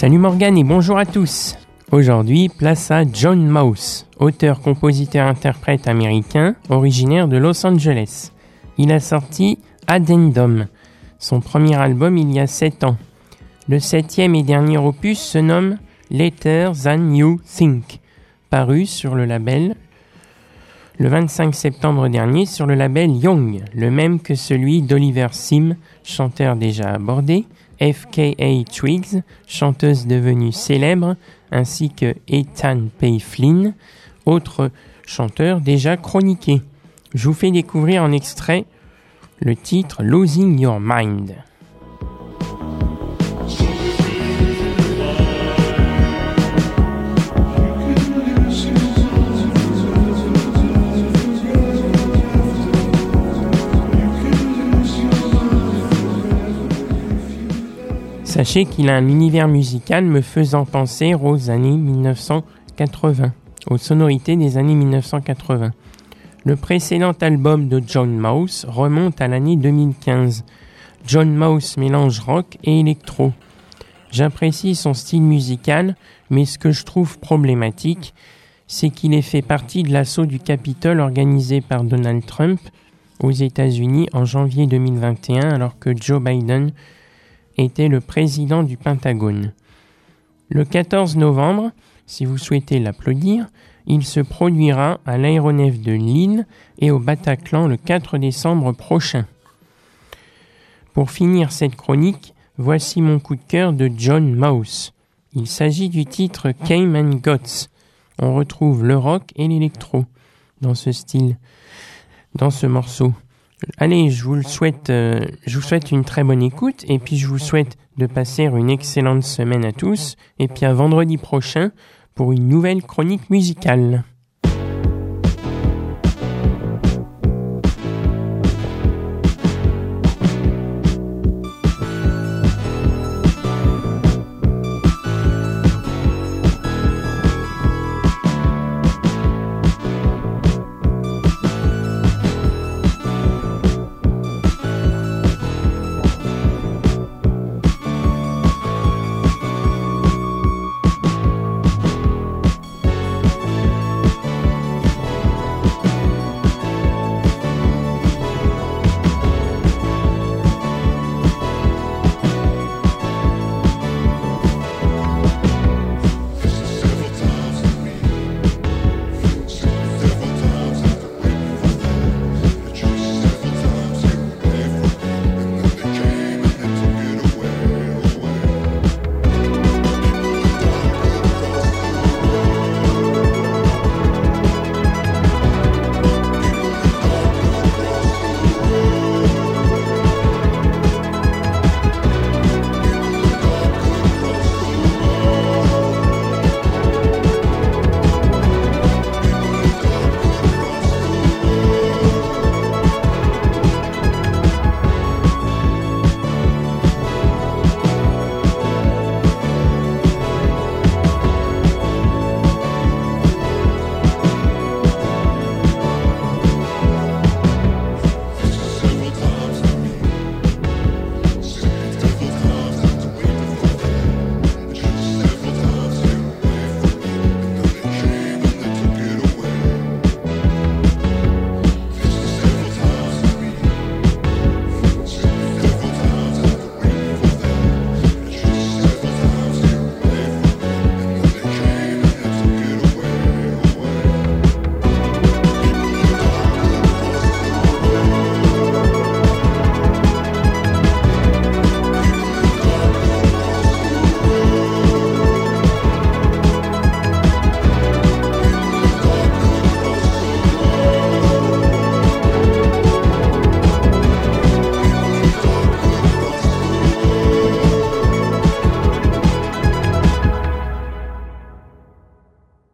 Salut Morgane et bonjour à tous. Aujourd'hui, place à John Mouse, auteur, compositeur, interprète américain, originaire de Los Angeles. Il a sorti Addendum, son premier album il y a 7 ans. Le 7e et dernier opus se nomme Later Than You Think, paru sur le label le 25 septembre dernier sur le label Young, le même que celui d'Oliver Sim, chanteur déjà abordé, FKA Twigs, chanteuse devenue célèbre, ainsi que Ethan Pay Flynn, autre chanteur déjà chroniqué. Je vous fais découvrir en extrait le titre Losing Your Mind. Sachez qu'il a un univers musical me faisant penser aux années 1980, aux sonorités des années 1980. Le précédent album de John Mouse remonte à l'année 2015. John Mouse mélange rock et électro. J'apprécie son style musical, mais ce que je trouve problématique, c'est qu'il ait fait partie de l'assaut du Capitole organisé par Donald Trump aux États-Unis en janvier 2021, alors que Joe Biden était le président du Pentagone. Le 14 novembre, si vous souhaitez l'applaudir, il se produira à l'aéronef de Lille et au Bataclan le 4 décembre prochain. Pour finir cette chronique, voici mon coup de cœur de John Mouse. Il s'agit du titre Came and Gods. On retrouve le rock et l'électro dans ce style, dans ce morceau. Allez, je vous souhaite une très bonne écoute et puis je vous souhaite de passer une excellente semaine à tous et puis à vendredi prochain pour une nouvelle chronique musicale.